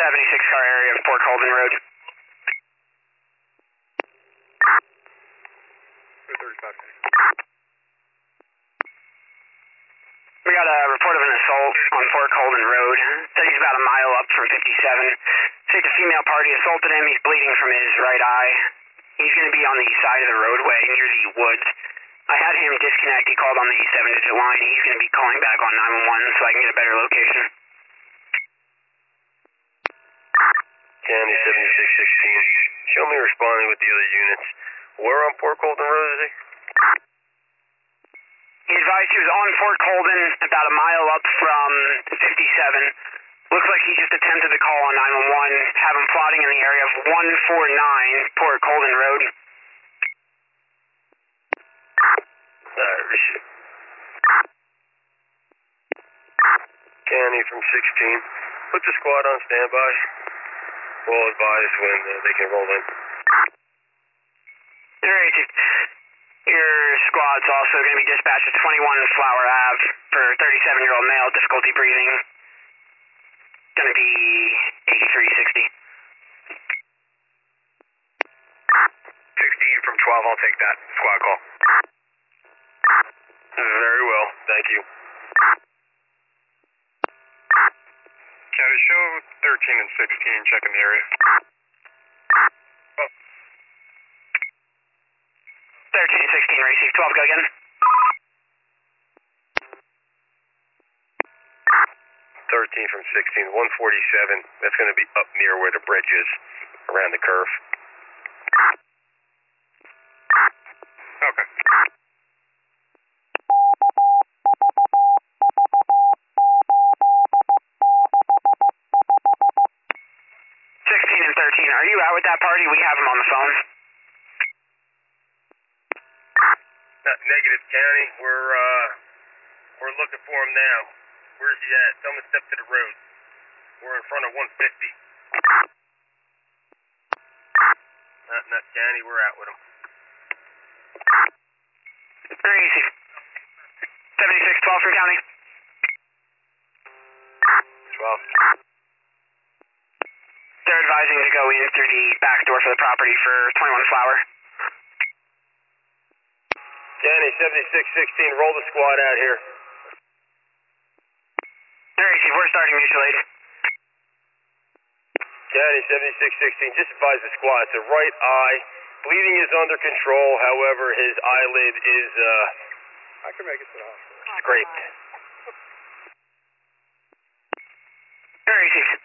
76 car area of Port Colden Road. 235. We got a report of an assault on Port Colden Road. Said he's about a mile up from 57. Said the female party assaulted him. He's bleeding from his right eye. He's going to be on the side of the roadway near the woods. I had him disconnect. He called on the 7-digit line. He's going to be calling back on 911 so I can get a better location. County 7616. Show me responding with the other units. Where on Port Colden Road is he? He advised he was on Fort Colden, about a mile up from 57. Looks like he just attempted to call on 911. Have him plotting in the area of 149 Port Colden Road. Irish. County from 16. Put the squad on standby. We'll advise when they can roll in. Your squad's also going to be dispatched to 21 Flower Ave for 37-year-old male, difficulty breathing. Going to be 8360. 16 from 12, I'll take that. Squad call. Very well, thank you. County, show 13 and 16, checking the area. 13 and 16, racing 12, go again. 13 from 16, 147. That's going to be up near where the bridge is, around the curve. Okay. 16 and 13, are you out with that party? We have him on the phone. Negative, County. We're looking for him now. Where's he at? Tell him to step to the road. We're in front of 150. Not County. We're out with him. Very easy. 7612 from County. 12. They're advising to go in through the back door for the property for 21 Flower. County 7616, roll the squad out here. Very easy, we're starting mutual aid. County 7616, just advise the squad. It's the right eye. Bleeding is under control, however, his eyelid is, I can make it to the hospital. scraped. Very easy.